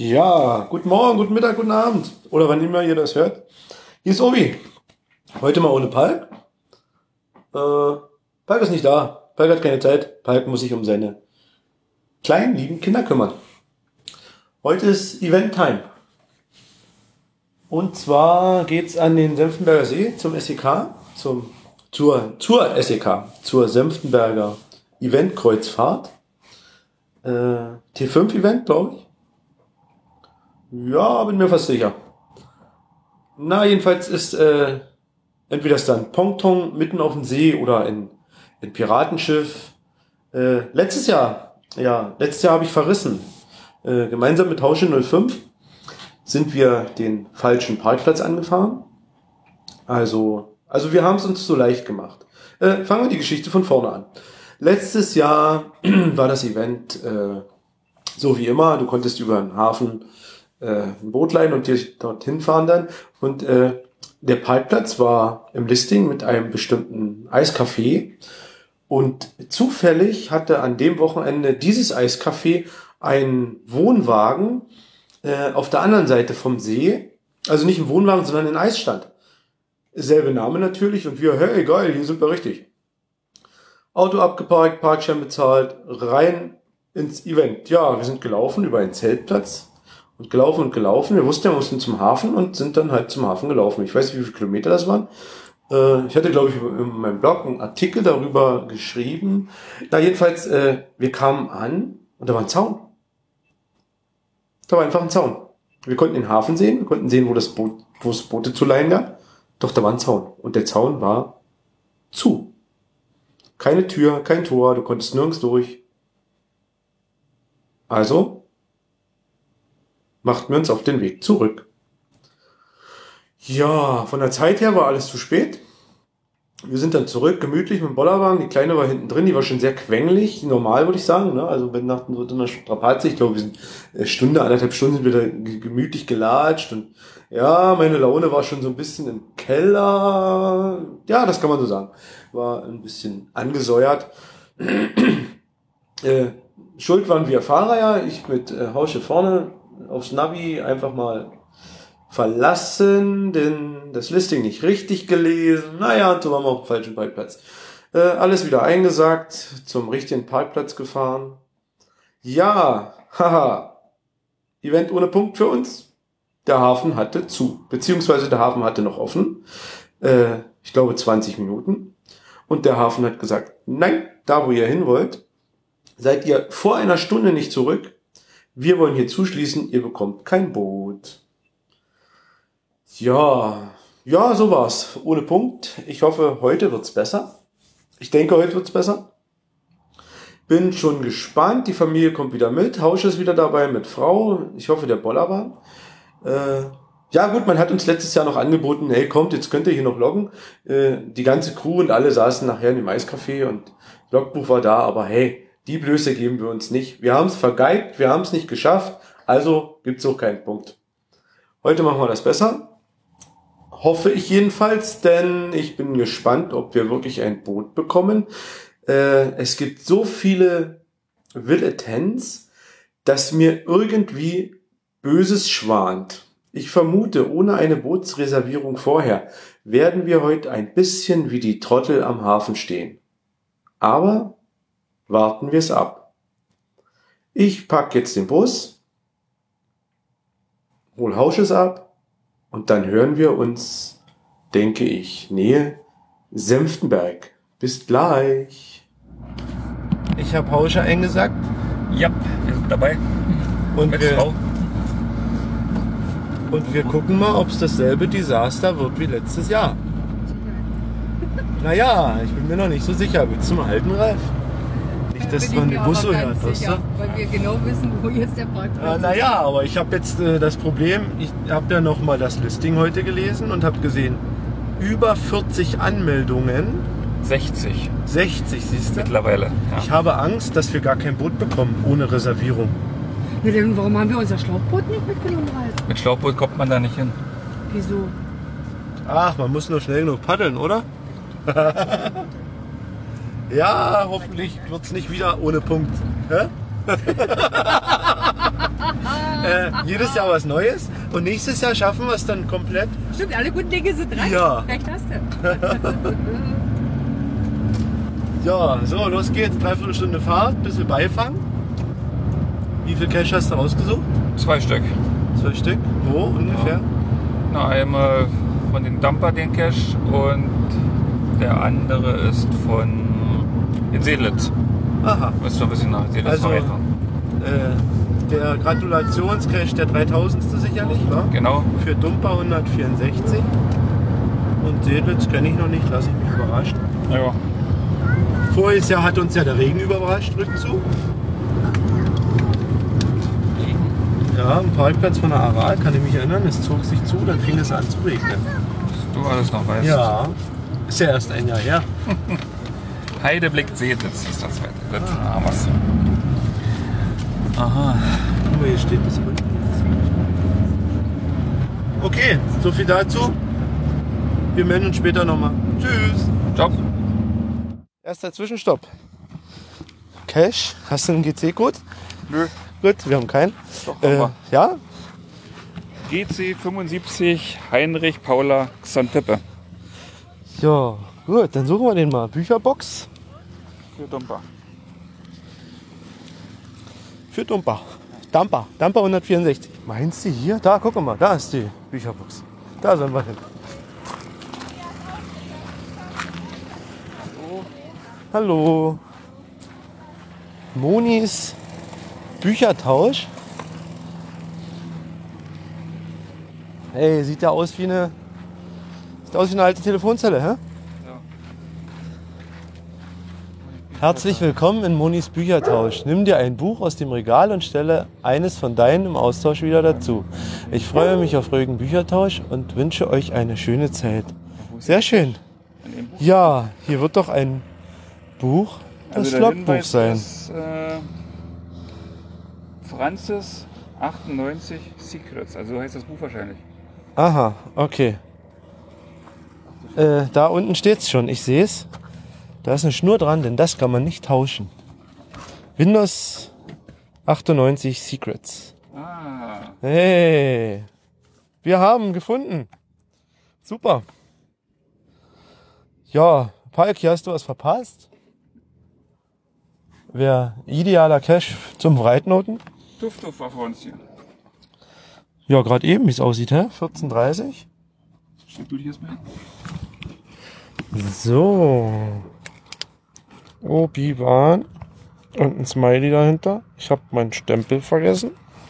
Ja, guten Morgen, guten Mittag, guten Abend. Oder wann immer ihr das hört. Hier ist Obi. Heute mal ohne Palk. Palk ist nicht da. Palk hat keine Zeit. Palk muss sich um seine kleinen, lieben Kinder kümmern. Heute ist Event-Time. Und zwar geht's an den Senftenberger See zum SEK, zur SEK, zur Senftenberger Event-Kreuzfahrt. T5-Event, glaube ich. Ja, bin mir fast sicher. Na, jedenfalls ist entweder ist da ein Ponton mitten auf dem See oder ein Piratenschiff. Letztes Jahr habe ich verrissen. Gemeinsam mit Hausche 05 sind wir den falschen Parkplatz angefahren. Also wir haben es uns so leicht gemacht. Fangen wir die Geschichte von vorne an. Letztes Jahr war das Event so wie immer. Du konntest über den Hafen ein Boot leihen und dich dorthin fahren dann. Und der Parkplatz war im Listing mit einem bestimmten Eiscafé. Und zufällig hatte an dem Wochenende dieses Eiscafé einen Wohnwagen auf der anderen Seite vom See. Also nicht ein Wohnwagen, sondern ein Eisstand. Selbe Name natürlich. Und wir, hey, geil, hier sind wir richtig. Auto abgeparkt, Parkschein bezahlt, rein ins Event. Ja, wir sind gelaufen über einen Zeltplatz. Und gelaufen. Wir wussten, wir mussten zum Hafen und sind dann halt zum Hafen gelaufen. Ich weiß nicht, wie viele Kilometer das waren. Ich hatte, glaube ich, in meinem Blog einen Artikel darüber geschrieben. Na, jedenfalls, wir kamen an und da war ein Zaun. Da war einfach ein Zaun. Wir konnten den Hafen sehen, wir konnten sehen, wo es Boote zu leihen gab. Doch da war ein Zaun. Und der Zaun war zu. Keine Tür, kein Tor, du konntest nirgends durch. Also machten wir uns auf den Weg zurück. Ja, von der Zeit her war alles zu spät. Wir sind dann zurück, gemütlich mit dem Bollerwagen. Die Kleine war hinten drin, die war schon sehr quengelig, normal würde ich sagen. Ne? Also wenn nach so einer Strapaze, ich glaube, wir sind anderthalb Stunden sind wir da gemütlich gelatscht. Und ja, meine Laune war schon so ein bisschen im Keller. Ja, das kann man so sagen. War ein bisschen angesäuert. Schuld waren wir Fahrer ja, ich mit Hausche vorne aufs Navi einfach mal verlassen, denn das Listing nicht richtig gelesen. Naja, und so waren wir auf dem falschen Parkplatz. Alles wieder eingesagt, zum richtigen Parkplatz gefahren. Ja, haha, Event ohne Punkt für uns. Der Hafen hatte zu, beziehungsweise der Hafen hatte noch offen. Ich glaube 20 Minuten. Und der Hafen hat gesagt, nein, da wo ihr hin wollt, seid ihr vor einer Stunde nicht zurück. Wir wollen hier zuschließen, ihr bekommt kein Boot. Ja, so war's. Ohne Punkt. Ich hoffe, heute wird's besser. Ich denke, heute wird's besser. Bin schon gespannt. Die Familie kommt wieder mit. Hausche ist wieder dabei mit Frau. Ich hoffe, der Bollerwagen. Ja gut, man hat uns letztes Jahr noch angeboten, hey, kommt, jetzt könnt ihr hier noch loggen. Die ganze Crew und alle saßen nachher in dem Eiscafé und Logbuch war da, aber hey, die Blöße geben wir uns nicht. Wir haben es vergeigt, wir haben es nicht geschafft, also gibt's auch keinen Punkt. Heute machen wir das besser. Hoffe ich jedenfalls, denn ich bin gespannt, ob wir wirklich ein Boot bekommen. Es gibt so viele Will-Attends, dass mir irgendwie Böses schwant. Ich vermute, ohne eine Bootsreservierung vorher werden wir heute ein bisschen wie die Trottel am Hafen stehen. Aber warten wir es ab. Ich pack jetzt den Bus, hol Hausches ab und dann hören wir uns, denke ich, Nähe Senftenberg. Bis gleich. Ich habe Hausche eingesagt. Ja, wir sind dabei. Und mit Frau. Und wir gucken mal, ob es dasselbe Desaster wird wie letztes Jahr. Naja, ich bin mir noch nicht so sicher. Willst du mal halten, Ralf? Nicht, dass man den Bus so hört, weißt du? Weil wir genau wissen, wo jetzt der Parkplatz ist. Naja, aber ich habe jetzt das Problem, ich habe ja nochmal das Listing heute gelesen und habe gesehen, über 40 Anmeldungen. 60 siehst du? mittlerweile. Ja. Ich habe Angst, dass wir gar kein Boot bekommen, ohne Reservierung. Ja, denn warum haben wir unser Schlauchboot nicht mitgenommen, Ralf? Mit Schlauchboot kommt man da nicht hin. Wieso? Ach, man muss nur schnell genug paddeln, oder? Ja, hoffentlich wird es nicht wieder ohne Punkt. Hä? Jedes Jahr was Neues. Und nächstes Jahr schaffen wir es dann komplett. Stimmt, alle guten Dinge sind drei. Ja. Recht hast du. Ja, so, los geht's. 3/4 Stunde Fahrt, bisschen Beifang. Wie viel Cash hast du rausgesucht? 2 Stück. 2 Stück. Wo ungefähr? Na, einmal von den Dumper, den Cache, und der andere ist von in Seelitz. Aha. Müsst ihr ein bisschen nach Seelitz Also, reinfahren. Der Gratulationscash, der 3000. sicherlich, wa? Genau. Für Dumper 164. Und Seelitz kenne ich noch nicht, lasse ich mich überraschen. Ja. Voriges Jahr hat uns ja der Regen überrascht, Rückzug. Ja, am Parkplatz von der Aral, kann ich mich erinnern, es zog sich zu, dann fing es an zu regnen. Dass du alles noch weißt. Ja, ist ja erst ein Jahr her. Heideblick Seelitz ist das zweite. Das haben wir's. Aha. Guck mal, hier steht das unten. Okay, so viel dazu. Wir melden uns später nochmal. Tschüss. Ciao. Erster Zwischenstopp. Cash, hast du einen GC-Code? Nö. Gut, wir haben keinen. Doch, haben wir. Ja? GC 75 Heinrich Paula Xantippe. Ja, gut, dann suchen wir den mal. Bücherbox Für Dumper. für Dumper. Dumper 164. Meinst du hier? Da, guck mal, da ist die Bücherbox. Da sollen wir hin. Hallo. Monis Büchertausch. Hey, sieht ja aus wie eine alte Telefonzelle, hä? Ja. Herzlich willkommen in Monis Büchertausch. Nimm dir ein Buch aus dem Regal und stelle eines von deinen im Austausch wieder dazu. Ich freue mich auf ruhigen Büchertausch und wünsche euch eine schöne Zeit. Sehr schön. In dem Buch. Ja, hier wird doch ein Buch, das der Logbuch Hinweis sein. Ist, Francis 98 Secrets, also so heißt das Buch wahrscheinlich. Aha, okay. Da unten steht's schon, ich sehe es. Da ist eine Schnur dran, denn das kann man nicht tauschen. Windows 98 Secrets. Ah, Hey, wir haben gefunden. Super. Ja, Palk, hier hast du was verpasst. Wäre idealer Cache zum Breitnoten. Duft war vor uns hier. Ja, gerade eben, wie es aussieht, hä? 14:30. Steht du dich erstmal hin? So. Obi-Wan. Und ein Smiley dahinter. Ich habe meinen Stempel vergessen.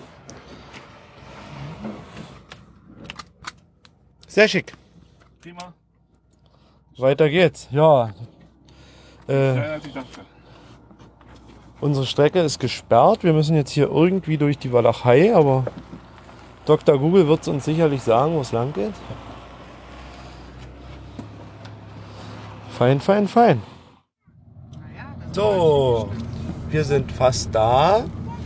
Sehr schick. Prima. Weiter geht's. Ja. Kleiner als ich dachte. Unsere Strecke ist gesperrt. Wir müssen jetzt hier irgendwie durch die Walachei, aber Dr. Google wird es uns sicherlich sagen, wo es lang geht. Fein, fein, fein. So, wir sind fast da.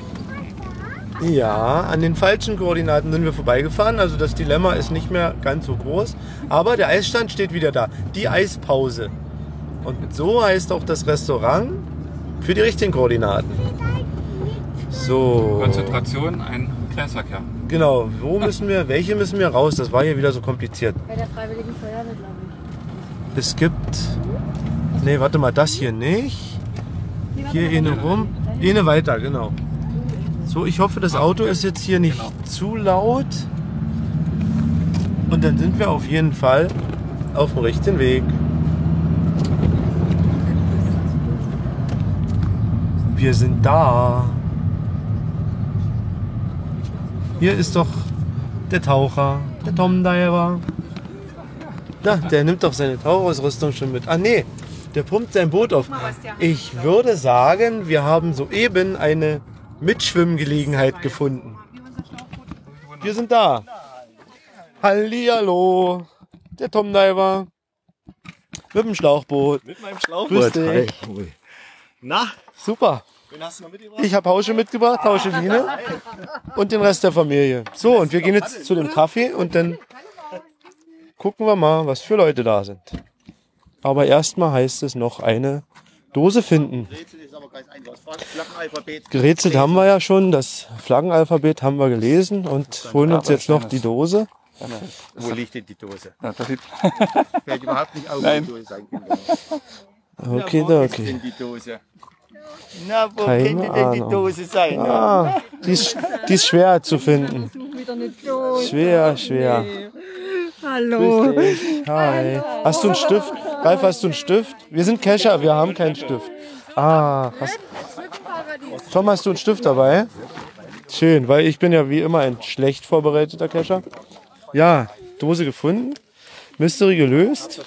Ja, an den falschen Koordinaten sind wir vorbeigefahren. Also das Dilemma ist nicht mehr ganz so groß. Aber der Eisstand steht wieder da. Die Eispause. Und so heißt auch das Restaurant für die richtigen Koordinaten. So. Konzentration, ein Kreisverkehr. Genau, welche müssen wir raus? Das war hier wieder so kompliziert. Bei der Freiwilligen Feuerwehr, glaube ich. Es gibt. Nee, warte mal, das hier nicht. Hier eine rum. Eine weiter, genau. So, ich hoffe, das Auto ist jetzt hier nicht zu laut. Und dann sind wir auf jeden Fall auf dem richtigen Weg. Wir sind da. Hier ist doch der Taucher, der Tom Diver. Na, der nimmt doch seine Tauchausrüstung schon mit. Ah nee, der pumpt sein Boot auf. Ich würde sagen, wir haben soeben eine Mitschwimmgelegenheit gefunden. Wir sind da. Hallihallo, der Tom Diver. Mit dem Schlauchboot. Mit meinem Schlauchboot. Grüß dich. Hi. Na, Super. wen hast du noch mitgebracht? Ich habe Hausche mitgebracht, Hauscheline und den Rest der Familie. So, und wir gehen jetzt zu dem Kaffee und dann gucken wir mal, was für Leute da sind. Aber erstmal heißt es noch eine Dose finden. Rätsel ist aber ganz einfach. Das Flaggenalphabet. Gerätselt haben wir ja schon, das Flaggenalphabet haben wir gelesen und holen uns jetzt noch die Dose. Wo liegt denn die Dose? Ja, das sieht, Fällt überhaupt nicht auf, Nein. die Dose sein könnte. Okay, Wo ist okay. denn die Dose? Na, wo Keine könnte denn die Ahnung. Dose sein? Ah, die ist schwer zu finden. Schwer. Hallo. Grüß dich. Hi. Hast du einen Stift? Ralf, hast du einen Stift? Wir sind Kescher, wir haben keinen Stift. Ah, Tom, hast du einen Stift dabei? Schön, weil ich bin ja wie immer ein schlecht vorbereiteter Kescher. Ja, Dose gefunden. Mystery gelöst.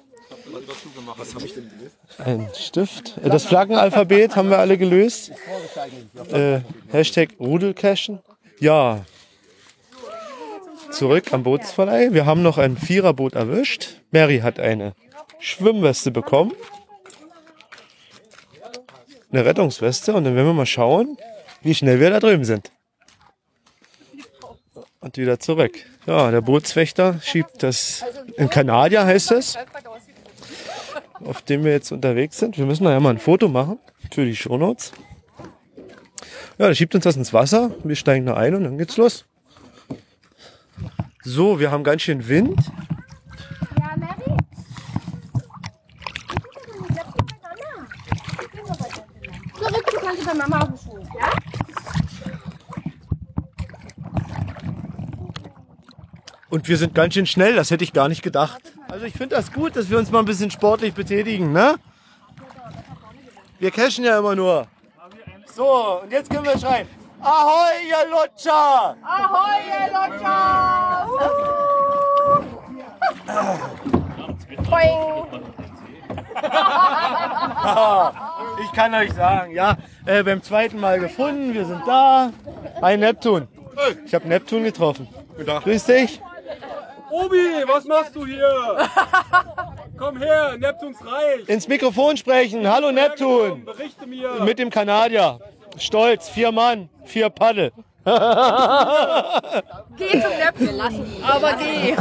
Ein Stift. Das Flaggenalphabet haben wir alle gelöst. Hashtag Rudelcachen. Ja. Zurück am Bootsverleih. Wir haben noch ein Viererboot erwischt. Mary hat eine Schwimmweste bekommen. Eine Rettungsweste. Und dann werden wir mal schauen, wie schnell wir da drüben sind. Und wieder zurück. Ja, der Bootswächter schiebt das, in Kanadier heißt es, auf dem wir jetzt unterwegs sind. Wir müssen da ja mal ein Foto machen für die Shownotes. Ja, der schiebt uns das ins Wasser. Wir steigen da ein und dann geht's los. So, wir haben ganz schön Wind. Ja, Mary? Zurück, du kannst bei Mama auf den Schuh, ja? Und wir sind ganz schön schnell, das hätte ich gar nicht gedacht. Also ich finde das gut, dass wir uns mal ein bisschen sportlich betätigen, ne? Wir cashen ja immer nur. So, und jetzt können wir schreien. Ahoi, ihr Lutscher! Ahoi, ihr Lutscher! Boing! Ich kann euch sagen, ja, beim zweiten Mal gefunden, wir sind da. Hi Neptun. Ich habe Neptun getroffen. Grüß dich. Obi, was machst du hier? Komm her, Neptuns Reich. Ins Mikrofon sprechen. Hallo Neptun. Berichte mir. Mit dem Kanadier. Stolz, 4 Mann, 4 Paddel. Geh zum Neptun. Wir lassen ihn. Aber geh.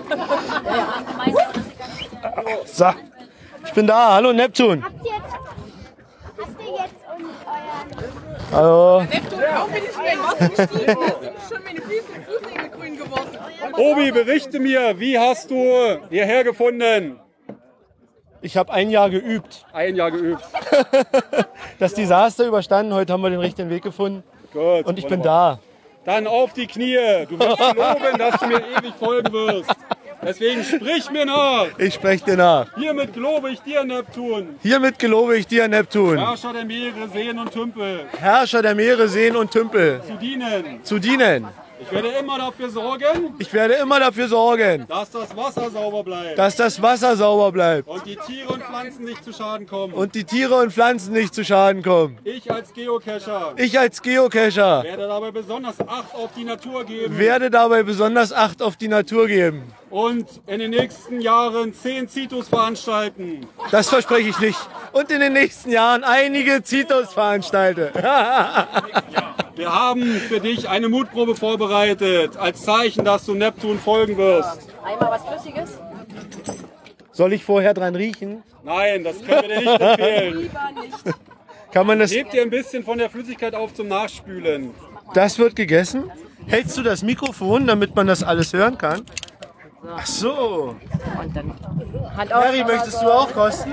So, ich bin da. Hallo Neptun. Habt ihr jetzt euren... Hallo. Neptun, auch bin ich schnell in Wasser gestiegen. Da sind schon meine Fußnägel grün geworden. Obi, berichte mir, wie hast du hierher gefunden? Ich habe 1 Jahr geübt. 1 Jahr geübt. Das Desaster überstanden. Heute haben wir den richtigen Weg gefunden. Gut. Und ich bin da. Dann auf die Knie. Du wirst loben, dass du mir ewig folgen wirst. Deswegen sprich mir nach. Ich spreche dir nach. Hiermit gelobe ich dir, Neptun. Hiermit gelobe ich dir, Neptun, Herrscher der Meere, Seen und Tümpel, Herrscher der Meere, Seen und Tümpel, zu dienen. zu dienen. Ich werde immer dafür sorgen, Ich werde immer dafür sorgen, dass das Wasser sauber bleibt. dass das Wasser sauber bleibt Und die Tiere und Pflanzen nicht zu Schaden kommen. und die Tiere und Pflanzen nicht zu Schaden kommen. Ich als Geocacher Ich als Geocacher werde dabei besonders Acht auf die Natur geben werde dabei besonders Acht auf die Natur geben. und in den nächsten Jahren 10 Zitus veranstalten. Das verspreche ich nicht. Und in den nächsten Jahren einige Zitos veranstalte. Wir haben für dich eine Mutprobe vorbereitet, als Zeichen, dass du Neptun folgen wirst. Einmal was Flüssiges? Soll ich vorher dran riechen? Nein, das können wir dir nicht empfehlen. Lieber nicht. Kann man das? Gebt dir ein bisschen von der Flüssigkeit auf zum Nachspülen. Das wird gegessen. Hältst du das Mikrofon, damit man das alles hören kann? Ach so. Hand auf. Harry, möchtest du auch kosten?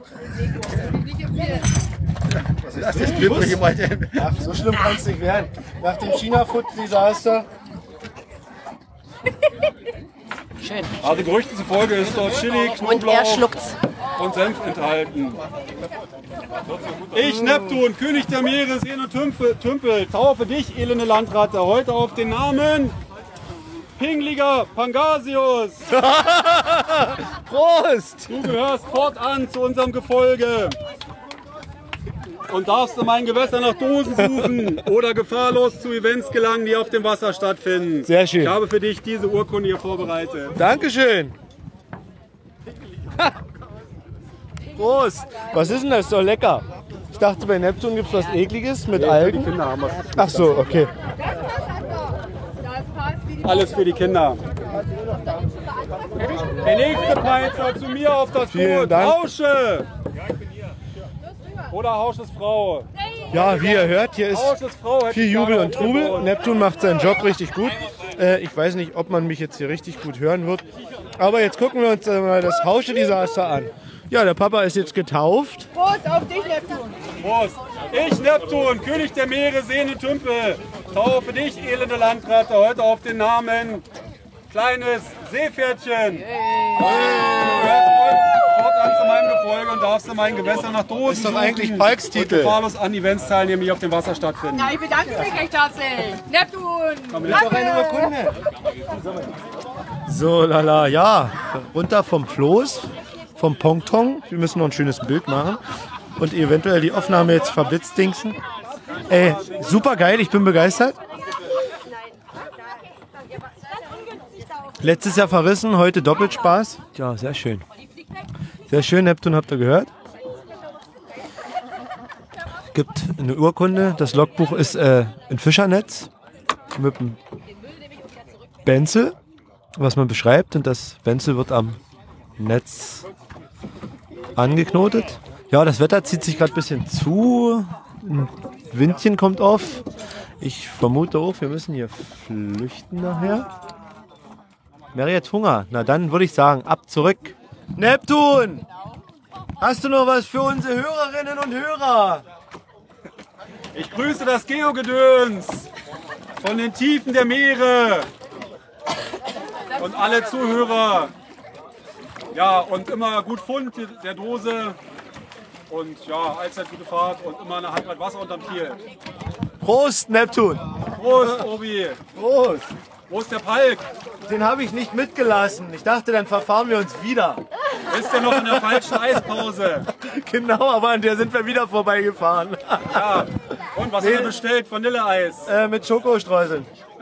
Das ist das Glückliche mal. Ach, so schlimm kann es nicht werden. Nach dem China-Food-Desaster. Also Gerüchten zufolge ist dort Chili, Und er Knoblauch schluckt's. und Senf enthalten. Ich, Neptun, König der Meere, Seen und Tümpel, taufe dich, elende Landratte, heute auf den Namen Pingliger Pangasius. Prost! Du gehörst fortan zu unserem Gefolge und darfst in meinen Gewässern nach Dosen suchen oder gefahrlos zu Events gelangen, die auf dem Wasser stattfinden. Sehr schön. Ich habe für dich diese Urkunde hier vorbereitet. Dankeschön. Prost! Was ist denn das? Ist doch lecker. Ich dachte, bei Neptun gibt es was Ekliges mit Algen. Ach so, okay. Alles für die Kinder. Der nächste Peitscher zu mir auf das Vielen Boot. Dank. Rausche! Oder Hausches Frau? Ja, wie ihr hört, hier ist Hausches Frau hätte viel ich Jubel gerne und Trubel. aufgebaut. Neptun macht seinen Job richtig gut. Ich weiß nicht, ob man mich jetzt hier richtig gut hören wird. Aber jetzt gucken wir uns mal das Hausche-Desaster an. Ja, der Papa ist jetzt getauft. Prost auf dich, Neptun. Prost. Ich, Neptun, König der Meere, Seen und Tümpel, taufe dich, elende Landratte, heute auf den Namen kleines Seepferdchen. Du gehörst fortan zu meinem Gefolge und darfst in meinen Gewässern nach Dosen Ist doch suchen eigentlich Palks und Titel. gefahrlos an Events teilnehmen, die auf dem Wasser stattfinden. Na, ich bedanke mich recht herzlich. Neptun. So, lala, ja. Runter vom Floß, vom Pongtong. Wir müssen noch ein schönes Bild machen. Und eventuell die Aufnahme jetzt verblitzdingsen. Ey, super geil, ich bin begeistert. Letztes Jahr verrissen, heute doppelt Spaß. Ja, sehr schön. Sehr schön, Neptun, habt ihr gehört? Gibt eine Urkunde. Das Logbuch ist ein Fischernetz mit einem Benzel, was man beschreibt. Und das Benzel wird am Netz angeknotet. Ja, das Wetter zieht sich gerade ein bisschen zu. Ein Windchen kommt auf. Ich vermute auch, wir müssen hier flüchten nachher. Mary hat Hunger. Na dann würde ich sagen, ab zurück. Neptun! Hast du noch was für unsere Hörerinnen und Hörer? Ich grüße das Geogedöns von den Tiefen der Meere und alle Zuhörer. Ja, und immer gut Pfund der Dose und ja, allzeit gute Fahrt und immer eine Handbreit Wasser unterm Kiel. Prost, Neptun! Prost, Obi! Prost! Wo ist der Palk? Den habe ich nicht mitgelassen. Ich dachte, dann verfahren wir uns wieder. Ist der noch in der falschen Eispause? Genau, aber an der sind wir wieder vorbeigefahren. Ja. Und was hat er bestellt? Vanilleeis. Mit Schokostreuseln.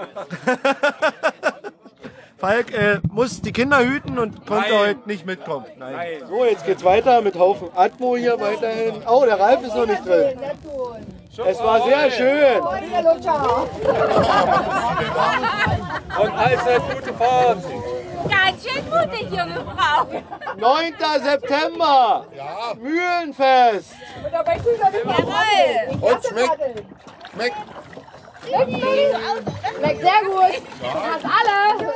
Falk muss die Kinder hüten und konnte Nein. heute nicht mitkommen. Nein. So, jetzt geht's weiter mit Haufen Atmo hier weiterhin. Oh, der Ralf ist noch nicht drin. Es war sehr schön. Und allzeit gute Fahrt. Ganz schön mutig, junge Frau. 9. September. Mühlenfest. Jawohl. Und schmeckt. Schmeckt sehr gut. Fast alle.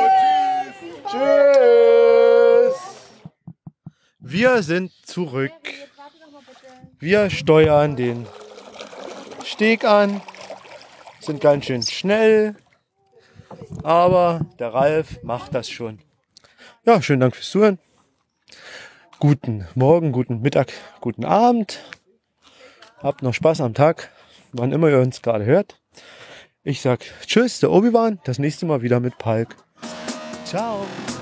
Tschüss. Wir sind zurück. Wir steuern den Steg an, sind ganz schön schnell, aber der Ralf macht das schon. Ja, schönen Dank fürs Zuhören. Guten Morgen, guten Mittag, guten Abend. Habt noch Spaß am Tag, wann immer ihr uns gerade hört. Ich sag Tschüss, der Obi-Wan, das nächste Mal wieder mit Palk. Ciao.